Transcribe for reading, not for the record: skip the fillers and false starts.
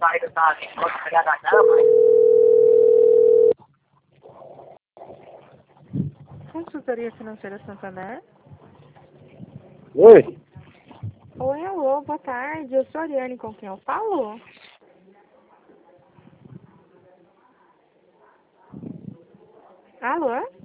saída tá ali, pode pegar da cama. Consultoria Financeira Santander. Oi, Oi, alô, boa tarde. Eu sou a Ariane, com quem eu falo? Alô?